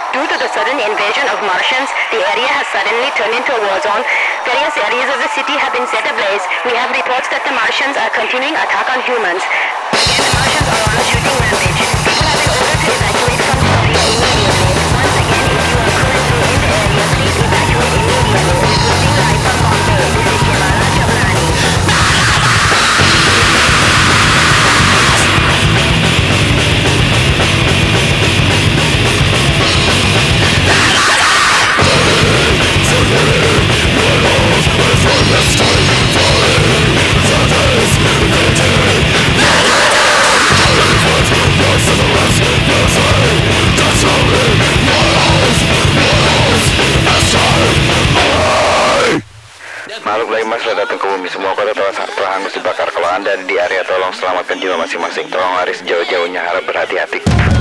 Due to the sudden invasion of Martians, the area has suddenly turned into a war zone. Various areas of the city have been set ablaze. We have reports that the Martians are continuing attack on humans. Again, the Martians are on a shooting rampage. People have been ordered to evacuate from the area immediately. Once again, if you are currently in the area, please evacuate immediately. Reporting live from Bombay, this is Shivana Chablani. Makhluk lain mas sudah datang ke bumi. Semua kota telah hangus dibakar. Kalau anda ada di area, tolong selamatkan jiwa masing-masing. Tolong lari sejauh-jauhnya, harap berhati-hati.